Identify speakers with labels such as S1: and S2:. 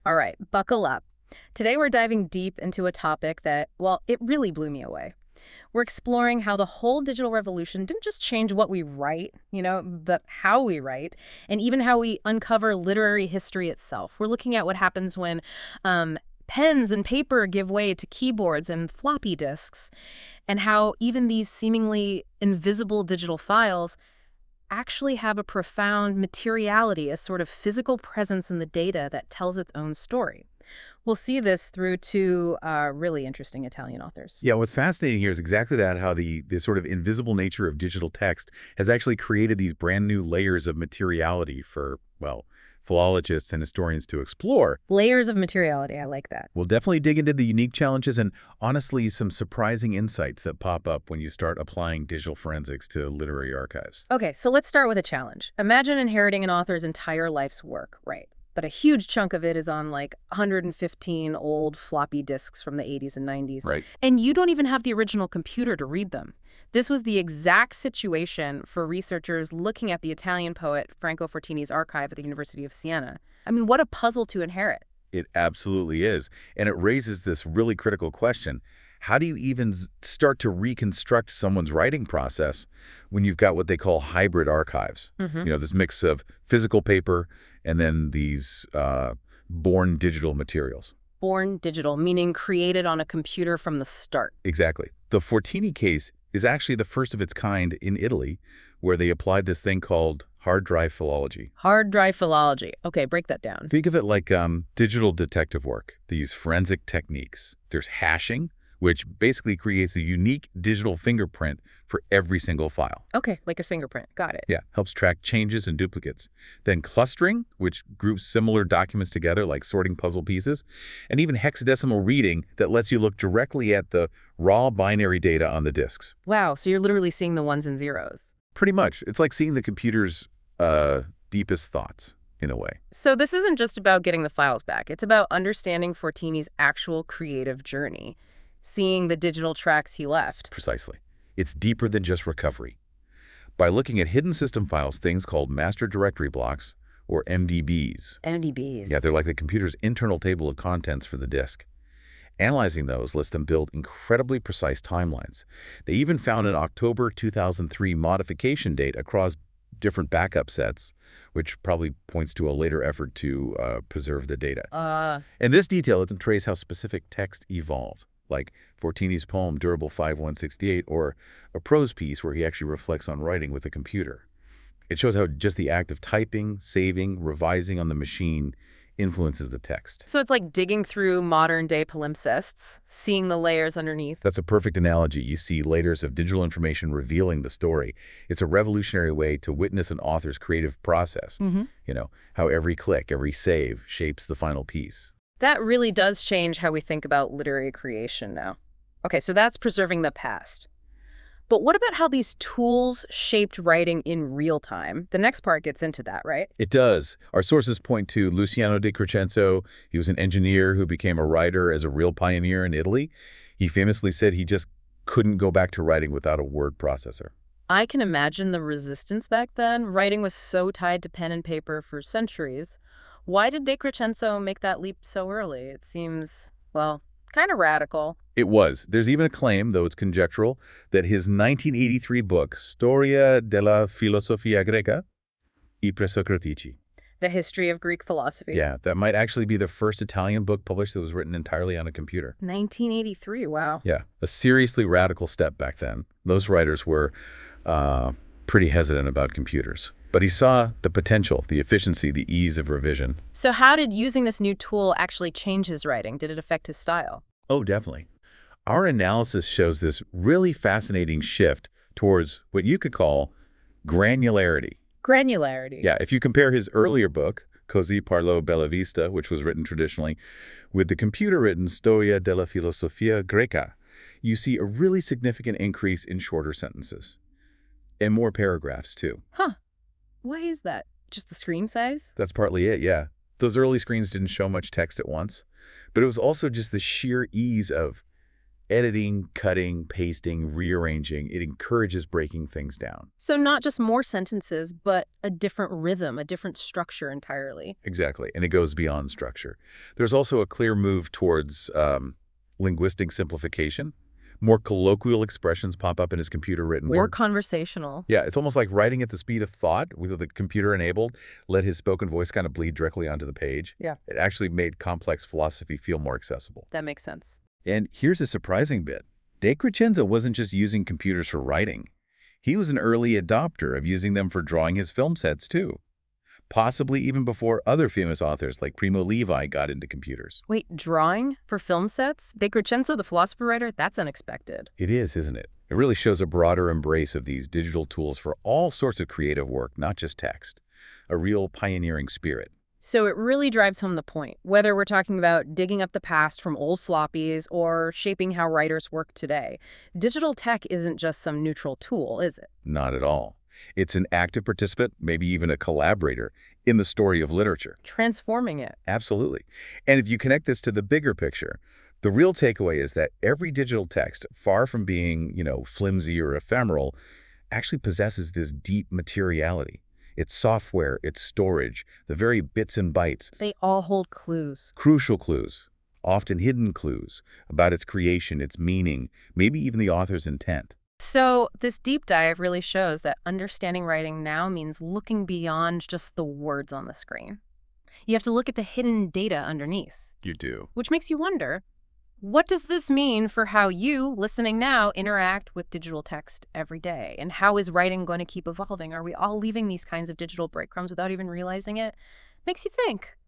S1: All right, buckle up. Today we're diving deep into a topic that, well, it really blew me away. We're exploring how the whole digital revolution didn't just change what we write, but how we write, and even how we uncover literary history itself. We're looking at what happens when pens and paper give way to keyboards and floppy disks, and how even these seemingly invisible digital files actually have a profound materiality, a sort of physical presence in the data that tells its own story. We'll see this through two really interesting Italian authors.
S2: Yeah, what's fascinating here is exactly that, how the sort of invisible nature of digital text has actually created these brand new layers of materiality for, well, philologists and historians to explore.
S1: Layers of materiality, I like that.
S2: We'll definitely dig into the unique challenges and, honestly, some surprising insights that pop up when you start applying digital forensics to literary archives.
S1: Okay, so let's start with a challenge. Imagine inheriting an author's entire life's work, right? But a huge chunk of it is on like 115 old floppy disks from the 80s and 90s.
S2: Right.
S1: And you don't even have the original computer to read them. This was the exact situation for researchers looking at the Italian poet Franco Fortini's archive at the University of Siena. I mean, what a puzzle to inherit.
S2: It absolutely is. And it raises this really critical question. How do you even start to reconstruct someone's writing process when you've got what they call hybrid archives? This mix of physical paper and then these born digital materials.
S1: Born digital, meaning created on a computer from the start.
S2: Exactly. The Fortini case is actually the first of its kind in Italy, where they applied this thing called hard drive philology.
S1: Hard drive philology. Okay, break that down.
S2: Think of it like digital detective work, these forensic techniques. There's hashing, which basically creates a unique digital fingerprint for every single file.
S1: Okay, like a fingerprint. Got it.
S2: Yeah, helps track changes and duplicates. Then clustering, which groups similar documents together like sorting puzzle pieces. And even hexadecimal reading that lets you look directly at the raw binary data on the disks.
S1: Wow, so you're literally seeing the ones and zeros.
S2: Pretty much. It's like seeing the computer's deepest thoughts, in a way.
S1: So this isn't just about getting the files back. It's about understanding Fortini's actual creative journey, seeing the digital tracks he left.
S2: Precisely. It's deeper than just recovery. By looking at hidden system files, things called master directory blocks, or MDBs.
S1: MDBs.
S2: Yeah, they're like the computer's internal table of contents for the disk. Analyzing those lets them build incredibly precise timelines. They even found an October 2003 modification date across different backup sets, which probably points to a later effort to preserve the data. And this detail lets them trace how specific text evolved, like Fortini's poem Durable 5168, or a prose piece where he actually reflects on writing with a computer. It shows how just the act of typing, saving, revising on the machine influences the text.
S1: So it's like digging through modern-day palimpsests, seeing the layers underneath.
S2: That's a perfect analogy. You see layers of digital information revealing the story. It's a revolutionary way to witness an author's creative process. How every click, every save shapes the final piece.
S1: That really does change how we think about literary creation now. Okay, so that's preserving the past. But what about how these tools shaped writing in real time? The next part gets into that, right?
S2: It does. Our sources point to Luciano di Crescenzo. He was an engineer who became a writer as a real pioneer in Italy. He famously said he just couldn't go back to writing without a word processor.
S1: I can imagine the resistance back then. Writing was so tied to pen and paper for centuries. Why did De Crescenzo make that leap so early? It seems, well, kind of radical.
S2: It was. There's even a claim, though it's conjectural, that his 1983 book, Storia della filosofia greca, I presocratici.
S1: The history of Greek philosophy.
S2: Yeah, that might actually be the first Italian book published that was written entirely on a computer.
S1: 1983, wow.
S2: Yeah, a seriously radical step back then. Those writers were pretty hesitant about computers. But he saw the potential, the efficiency, the ease of revision.
S1: So how did using this new tool actually change his writing? Did it affect his style?
S2: Oh, definitely. Our analysis shows this really fascinating shift towards what you could call granularity.
S1: Granularity.
S2: Yeah, if you compare his earlier book, Così parlò Bellavista, which was written traditionally, with the computer-written Storia della filosofia greca, you see a really significant increase in shorter sentences. And more paragraphs, too.
S1: Huh. Why is that? Just the screen size?
S2: That's partly it, yeah. Those early screens didn't show much text at once, but it was also just the sheer ease of Editing, cutting, pasting, rearranging, it encourages breaking things down.
S1: So not just more sentences, but a different rhythm, a different structure entirely.
S2: Exactly, and it goes beyond structure. There's also a clear move towards linguistic simplification. More colloquial expressions pop up in his computer-written
S1: More
S2: word.
S1: conversational.
S2: Yeah, it's almost like writing at the speed of thought with the computer enabled, let his spoken voice kind of bleed directly onto the page.
S1: Yeah.
S2: It actually made complex philosophy feel more accessible.
S1: That makes sense.
S2: And here's a surprising bit. De Crescenzo wasn't just using computers for writing. He was an early adopter of using them for drawing his film sets, too. Possibly even before other famous authors like Primo Levi got into computers.
S1: Wait, drawing for film sets? De Crescenzo, the philosopher writer? That's unexpected.
S2: It is, isn't it? It really shows a broader embrace of these digital tools for all sorts of creative work, not just text. A real pioneering spirit.
S1: So it really drives home the point, whether we're talking about digging up the past from old floppies or shaping how writers work today. Digital tech isn't just some neutral tool, is it?
S2: Not at all. It's an active participant, maybe even a collaborator, in the story of literature.
S1: Transforming it.
S2: Absolutely. And if you connect this to the bigger picture, the real takeaway is that every digital text, far from being, flimsy or ephemeral, actually possesses this deep materiality. Its software, its storage, the very bits and bytes,
S1: They all hold clues.
S2: crucial clues, often hidden clues about its creation, its meaning, maybe even the author's intent.
S1: So this deep dive really shows that understanding writing now means looking beyond just the words on the screen. You have to look at the hidden data underneath,
S2: You do.
S1: which makes you wonder, what does this mean for how you, listening now, interact with digital text every day? And how is writing going to keep evolving? Are we all leaving these kinds of digital breadcrumbs without even realizing it? Makes you think.